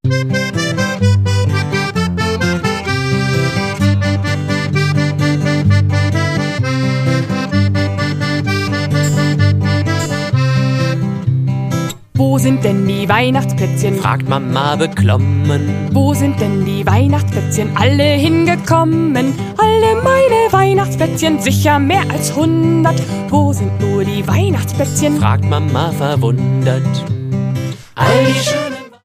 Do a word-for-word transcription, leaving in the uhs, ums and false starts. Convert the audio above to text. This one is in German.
Wo sind denn die Weihnachtsplätzchen? Fragt Mama beklommen. Wo sind denn die Weihnachtsplätzchen alle hingekommen? Alle meine Weihnachtsplätzchen, sicher mehr als hundert. Wo sind nur die Weihnachtsplätzchen? Fragt Mama verwundert. All die schönen